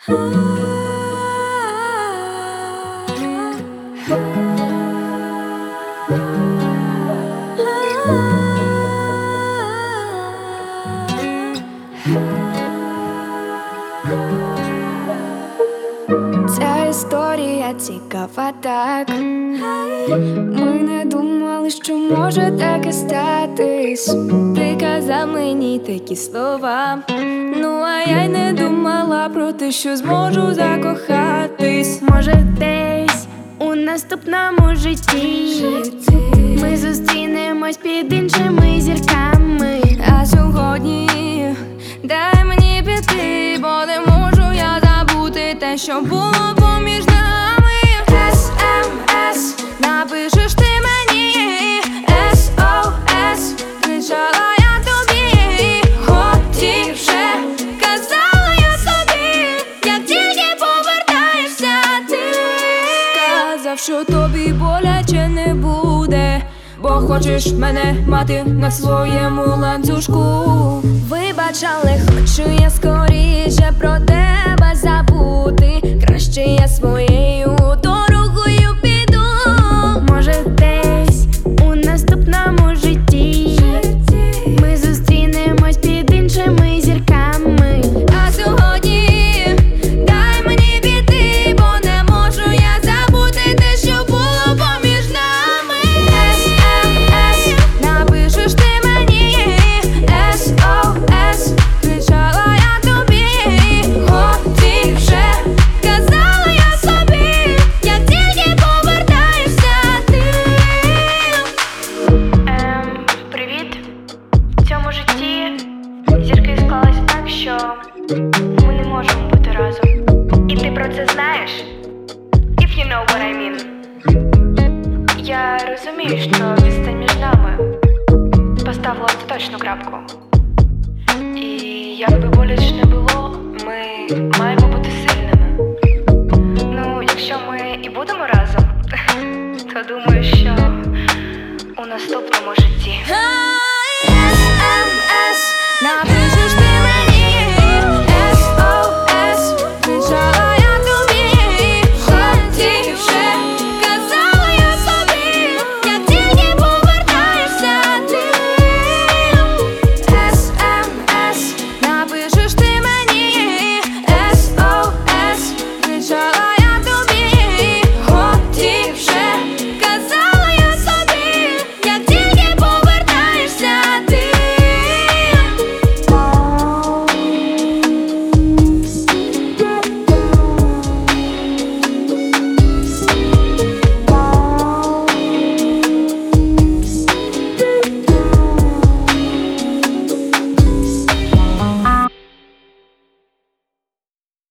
Ця історія цікава так. Ми не думали, що може таке статись. Ти казав мені такі слова, ну а я й не думала про те, що зможу закохатись. Може десь у наступному житті ми зустрінемось під іншими зірками. А сьогодні дай мені піти, бо не можу я забути те, що було поміж нами. СМС, напишеш ти мені, SOS, кричала я тобі, хотів вже, казала я собі, як тільки повертаєшся ти. Сказав, що тобі боляче не буде, бо хочеш мене мати на своєму ланцюжку. Вибач, але хочу я скоріше про тебе забути. Краще я своєю дорогою піду. Може десь у наступному житті ми зустрінемось під іншими зірками. А сьогодні дай мені піти, бо не можу я забути те, що було поміж нами. СМС, напишеш ти мені, SOS, кричала я тобі, хотів вже, казала я собі, як тільки повертаєшся ти. Привіт. В цьому житті зірки склались так, що ми не можемо бути разом. І ти про це знаєш? If you know what I mean. Я розумію, що відстань між нами поставила остаточну крапку. І як би боляче не було,